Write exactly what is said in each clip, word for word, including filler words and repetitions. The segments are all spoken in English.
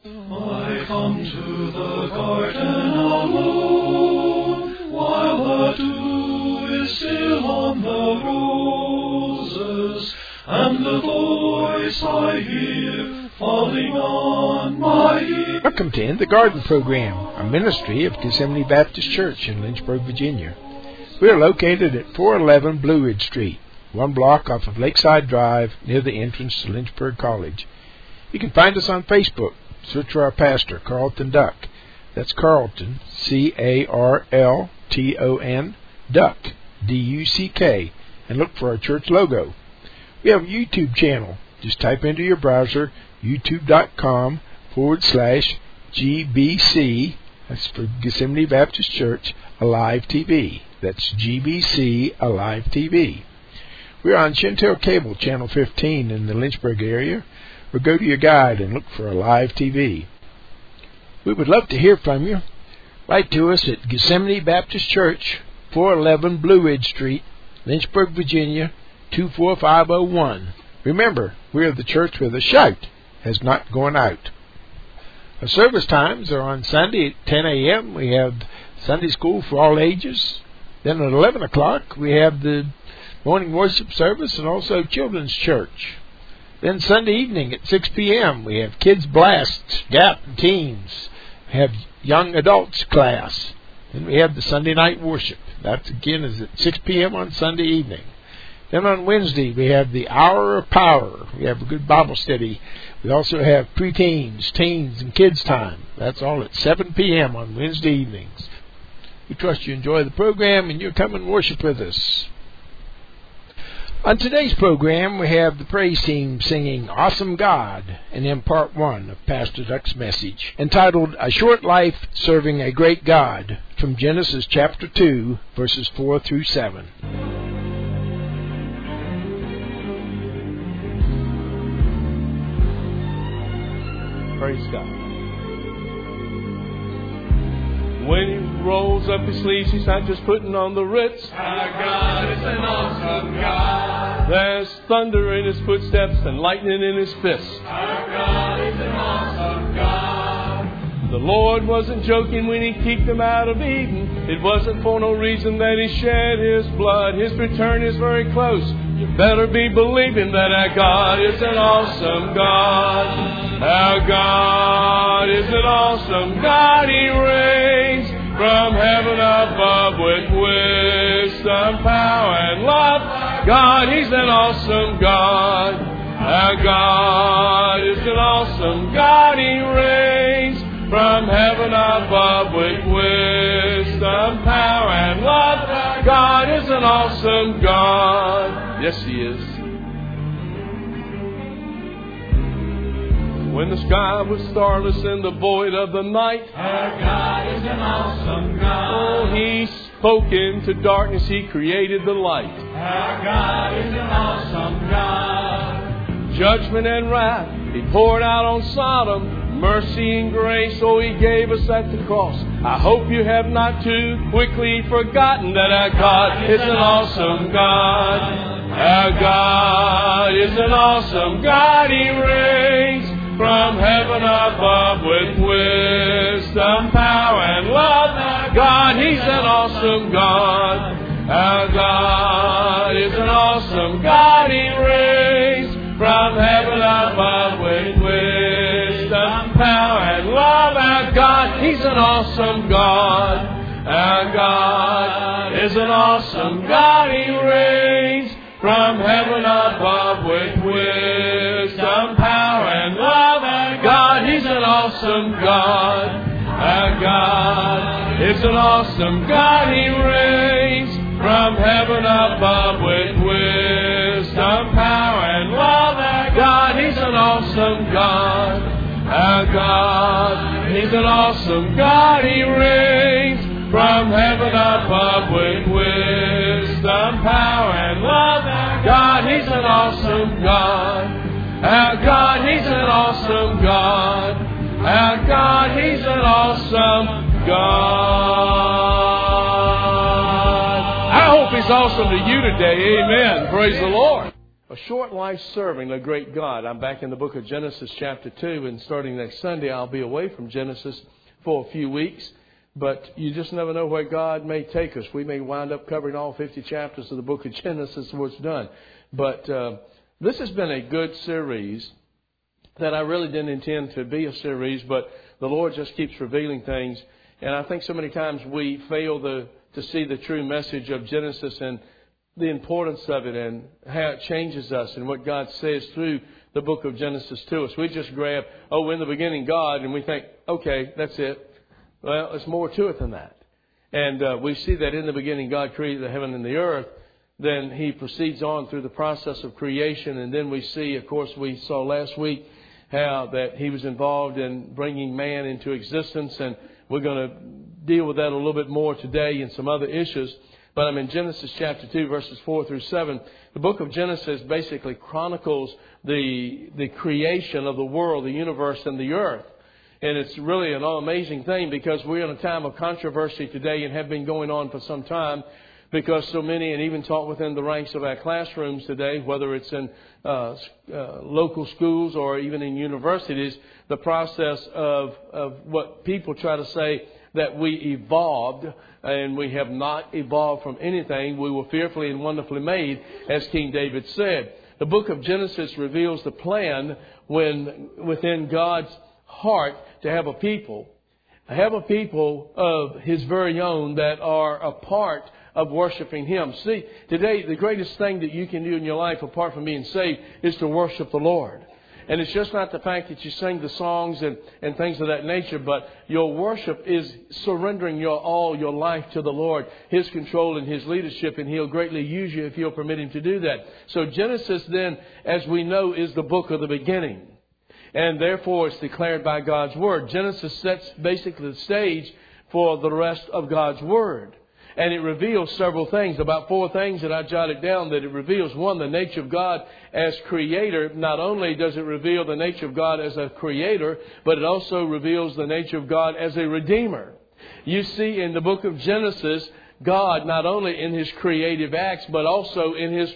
I come to the garden alone, while the dew is still on the roses, and the voice I hear falling on my ear. Welcome to In the Garden program, a ministry of Gethsemane Baptist Church in Lynchburg, Virginia. We are located at four eleven Blue Ridge Street, one block off of Lakeside Drive, near the entrance to Lynchburg College. You can find us on Facebook. Search for our pastor, Carlton Duck. That's Carlton, C A R L T O N, Duck, D U C K, and look for our church logo. We have a YouTube channel. Just type into your browser youtube.com forward slash GBC, that's for Gethsemane Baptist Church, Alive T V. That's G B C Alive T V. We're on Chantel Cable, Channel fifteen in the Lynchburg area, or go to your guide and look for Alive T V. We would love to hear from you. Write to us at Gethsemane Baptist Church, four eleven Blue Ridge Street, Lynchburg, Virginia, two four five oh one. Remember, we are the church where the shout has not gone out. Our service times are on Sunday at ten a.m. We have Sunday school for all ages. Then at eleven o'clock, we have the morning worship service and also children's church. Then Sunday evening at six p.m. we have Kids Blast, Gap, and Teens. We have Young Adults class. Then we have the Sunday night worship. That again is at six p.m. on Sunday evening. Then on Wednesday we have the Hour of Power. We have a good Bible study. We also have preteens, teens, and kids time. That's all at seven p.m. on Wednesday evenings. We trust you enjoy the program and you'll come and worship with us. On today's program, we have the praise team singing Awesome God, and in part one of Pastor Duck's message, entitled A Short Life Serving a Great God, from Genesis chapter two, verses four through seven. Praise God. When he rolls up his sleeves, he's not just putting on the Ritz. Our God is an awesome God. There's thunder in his footsteps and lightning in his fists. Our God is an awesome God. The Lord wasn't joking when he kicked them out of Eden. It wasn't for no reason that he shed his blood. His return is very close. You better be believing that our God is an awesome God. Our God is an awesome God. He reigns from heaven above with wisdom, power, and love. God, He's an awesome God. Our God is an awesome God. He reigns from heaven above with wisdom, power, and love. God is an awesome God. Yes, He is. When the sky was starless in the void of the night, our God is an awesome God. Oh, He spoke into darkness, He created the light. Our God is an awesome God. Judgment and wrath He poured out on Sodom, mercy and grace, oh, He gave us at the cross. I hope you have not too quickly forgotten that our God is an awesome God. Our God is an awesome God. He reigns from heaven above with wisdom, power, and love. God, He's an awesome God. Our God is an awesome God. He reigns from heaven above with wisdom, power, and love. Our God, He's an awesome God. Our God is an awesome God. He reigns from heaven above with wisdom, power, and love. Our God, He's an awesome God. Our God is an awesome God. He reigns from heaven above with wisdom, power, and love. Our God, He's an awesome God. Our God, He's an awesome God. He reigns from heaven above with wisdom, power, and love. God, He's an awesome God. Our God, He's an awesome God. Our God, He's an awesome God. I hope He's awesome to you today. Amen. Praise the Lord. A Short Life Serving a Great God. I'm back in the book of Genesis chapter two, and starting next Sunday I'll be away from Genesis for a few weeks. But you just never know where God may take us. We may wind up covering all fifty chapters of the book of Genesis before it's done. But uh, this has been a good series that I really didn't intend to be a series, but the Lord just keeps revealing things. And I think so many times we fail the, to see the true message of Genesis and the importance of it and how it changes us and what God says through the book of Genesis to us. We just grab, oh, in the beginning God, and we think, okay, that's it. Well, there's more to it than that. And uh, we see that in the beginning God created the heaven and the earth. Then He proceeds on through the process of creation. And then we see, of course, we saw last week how that He was involved in bringing man into existence. And we're going to deal with that a little bit more today and some other issues. But I'm in Genesis chapter two, verses four through seven. The book of Genesis basically chronicles the the creation of the world, the universe, and the earth. And it's really an amazing thing because we're in a time of controversy today and have been going on for some time because so many, and even taught within the ranks of our classrooms today, whether it's in uh, uh, local schools or even in universities, the process of, of what people try to say that we evolved, and we have not evolved from anything. We were fearfully and wonderfully made, as King David said. The book of Genesis reveals the plan when within God's heart to have a people, have a people of His very own that are a part of worshiping Him. See, today the greatest thing that you can do in your life apart from being saved is to worship the Lord. And it's just not the fact that you sing the songs and, and things of that nature, but your worship is surrendering your all, your life to the Lord, His control and His leadership, and He'll greatly use you if you'll permit Him to do that. So Genesis then, as we know, is the book of the beginning. And therefore it's declared by God's Word. Genesis sets basically the stage for the rest of God's Word. And it reveals several things, about four things that I jotted down that it reveals. One, the nature of God as Creator. Not only does it reveal the nature of God as a Creator, but it also reveals the nature of God as a Redeemer. You see in the book of Genesis, God not only in His creative acts, but also in His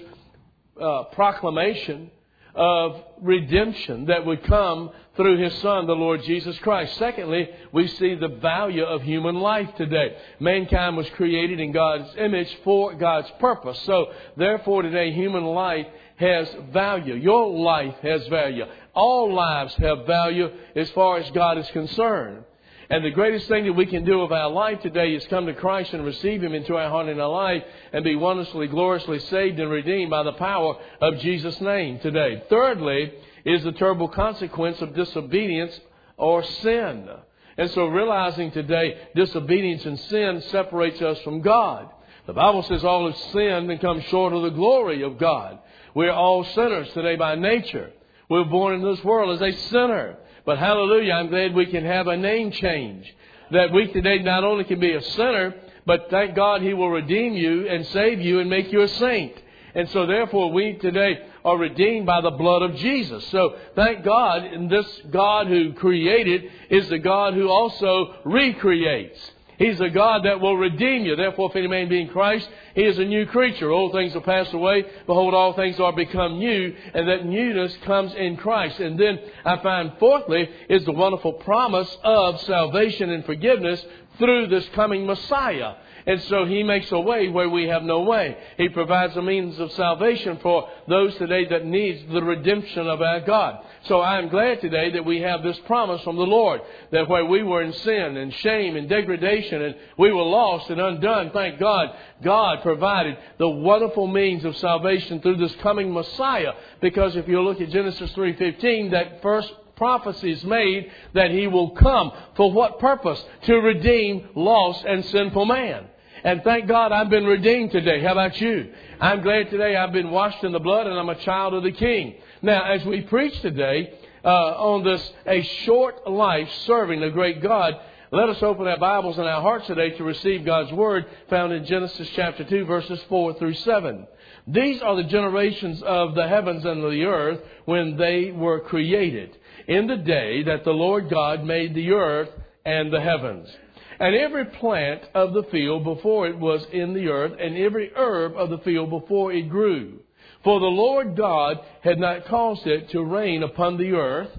uh, proclamation of redemption that would come through His Son, the Lord Jesus Christ. Secondly, we see the value of human life today. Mankind was created in God's image for God's purpose. So, therefore, today, human life has value. Your life has value. All lives have value as far as God is concerned. And the greatest thing that we can do with our life today is come to Christ and receive Him into our heart and our life and be wonderfully, gloriously saved and redeemed by the power of Jesus' name today. Thirdly, is the terrible consequence of disobedience or sin. And so realizing today disobedience and sin separates us from God. The Bible says all have sinned and come short of the glory of God. We're all sinners today by nature. We're born into this world as a sinner. But hallelujah, I'm glad we can have a name change. That we today not only can be a sinner, but thank God He will redeem you and save you and make you a saint. And so therefore we today are redeemed by the blood of Jesus. So thank God, and this God who created is the God who also recreates. He's a God that will redeem you. Therefore, if any man be in Christ, he is a new creature. Old things are passed away. Behold, all things are become new. And that newness comes in Christ. And then I find fourthly is the wonderful promise of salvation and forgiveness through this coming Messiah. And so He makes a way where we have no way. He provides a means of salvation for those today that needs the redemption of our God. So I am glad today that we have this promise from the Lord, that where we were in sin and shame and degradation and we were lost and undone, thank God, God provided the wonderful means of salvation through this coming Messiah. Because if you look at Genesis three fifteen, that first prophecy is made that He will come. For what purpose? To redeem lost and sinful man. And thank God I've been redeemed today. How about you? I'm glad today I've been washed in the blood and I'm a child of the King. Now, as we preach today uh, on this, a short life serving the great God, let us open our Bibles and our hearts today to receive God's Word found in Genesis chapter two, verses four through seven. These are the generations of the heavens and the earth when they were created, in the day that the Lord God made the earth and the heavens. And every plant of the field before it was in the earth, and every herb of the field before it grew. For the Lord God had not caused it to rain upon the earth,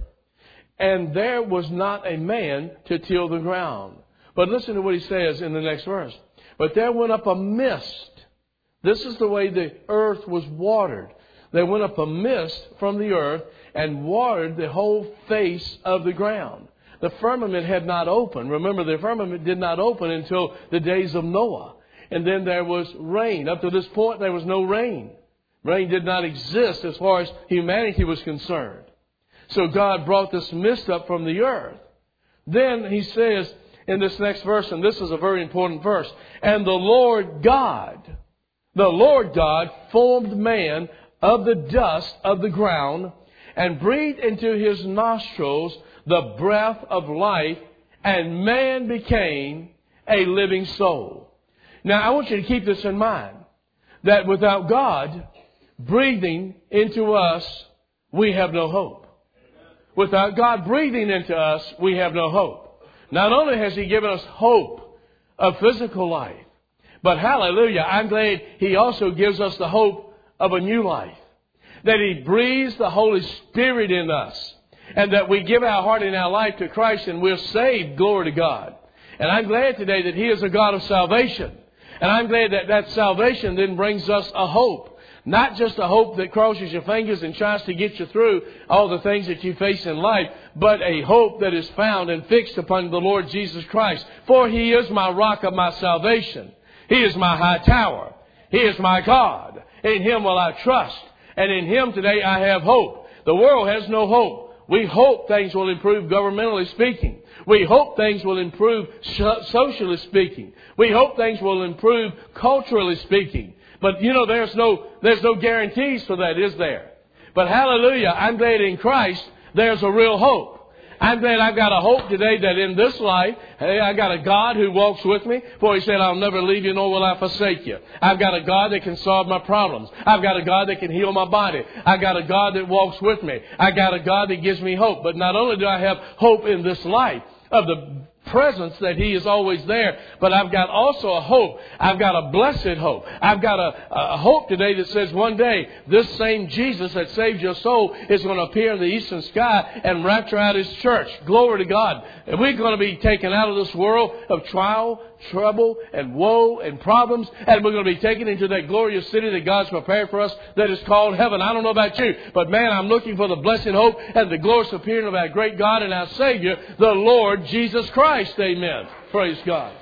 and there was not a man to till the ground. But listen to what he says in the next verse. But there went up a mist. This is the way the earth was watered. There went up a mist from the earth and watered the whole face of the ground. The firmament had not opened. Remember, the firmament did not open until the days of Noah. And then there was rain. Up to this point, there was no rain. Rain did not exist as far as humanity was concerned. So God brought this mist up from the earth. Then he says in this next verse, and this is a very important verse, and the Lord God, the Lord God formed man of the dust of the ground and breathed into his nostrils the breath of life, and man became a living soul. Now, I want you to keep this in mind, that without God breathing into us, we have no hope. Without God breathing into us, we have no hope. Not only has He given us hope of physical life, but hallelujah, I'm glad He also gives us the hope of a new life. That He breathes the Holy Spirit in us. And that we give our heart and our life to Christ and we're saved. Glory to God. And I'm glad today that He is a God of salvation. And I'm glad that that salvation then brings us a hope. Not just a hope that crosses your fingers and tries to get you through all the things that you face in life, but a hope that is found and fixed upon the Lord Jesus Christ. For He is my rock of my salvation. He is my high tower. He is my God. In Him will I trust. And in Him today I have hope. The world has no hope. We hope things will improve governmentally speaking. We hope things will improve socially speaking. We hope things will improve culturally speaking. But you know, there's no, there's no guarantees for that, is there? But hallelujah, I'm glad in Christ there's a real hope. I'm glad I've got a hope today that in this life, hey, I got a God who walks with me. For He said, I'll never leave you nor will I forsake you. I've got a God that can solve my problems. I've got a God that can heal my body. I've got a God that walks with me. I've got a God that gives me hope. But not only do I have hope in this life of the presence that He is always there, but I've got also a hope. I've got a blessed hope. I've got a, a hope today that says one day this same Jesus that saved your soul is going to appear in the eastern sky and rapture out His church. Glory to God. And we're going to be taken out of this world of trial, trouble, and woe and problems, and we're going to be taken into that glorious city that God's prepared for us that is called heaven. I don't know about you, but man, I'm looking for the blessed hope and the glorious appearing of our great God and our Savior, the Lord Jesus Christ. Amen. Praise God.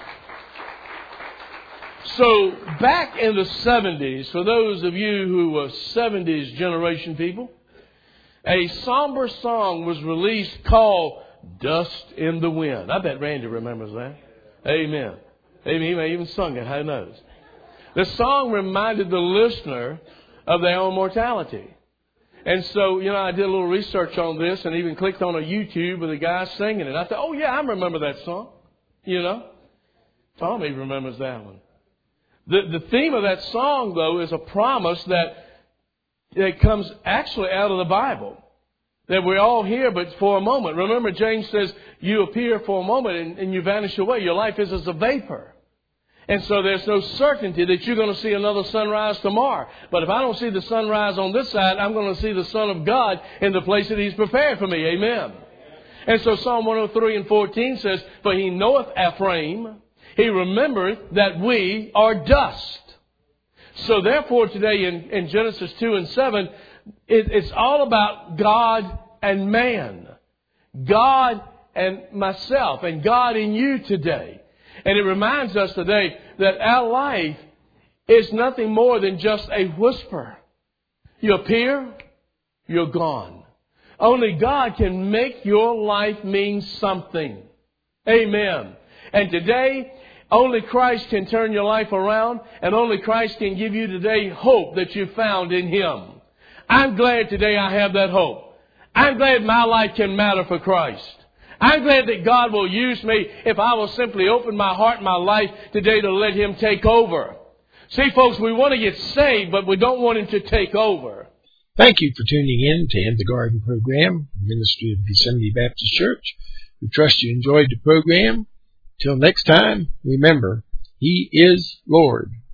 So back in the seventies, for those of you who were seventies generation people, a somber song was released called Dust in the Wind. I bet Randy remembers that. Amen. Amen. He may even sung it. Who knows? The song reminded the listener of their own mortality. And so, you know, I did a little research on this and even clicked on a YouTube with a guy singing it. I thought, oh, yeah, I remember that song. You know, Tommy remembers that one. The, the theme of that song, though, is a promise that, that comes actually out of the Bible. That we're all here, but for a moment. Remember, James says, you appear for a moment and, and you vanish away. Your life is as a vapor. And so there's no certainty that you're going to see another sunrise tomorrow. But if I don't see the sunrise on this side, I'm going to see the Son of God in the place that He's prepared for me. Amen. And so Psalm one oh three and fourteen says, for He knoweth our frame, He remembereth that we are dust. So therefore today in, in Genesis two and seven, it, it's all about God and man. God and myself and God in you today. And it reminds us today that our life is nothing more than just a whisper. You appear, you're gone. Only God can make your life mean something. Amen. And today, only Christ can turn your life around, and only Christ can give you today hope that you found in Him. I'm glad today I have that hope. I'm glad my life can matter for Christ. I'm glad that God will use me if I will simply open my heart and my life today to let Him take over. See, folks, we want to get saved, but we don't want Him to take over. Thank you for tuning in to In the Garden program, Ministry of Gethsemane Baptist Church. We trust you enjoyed the program. Till next time, remember, He is Lord.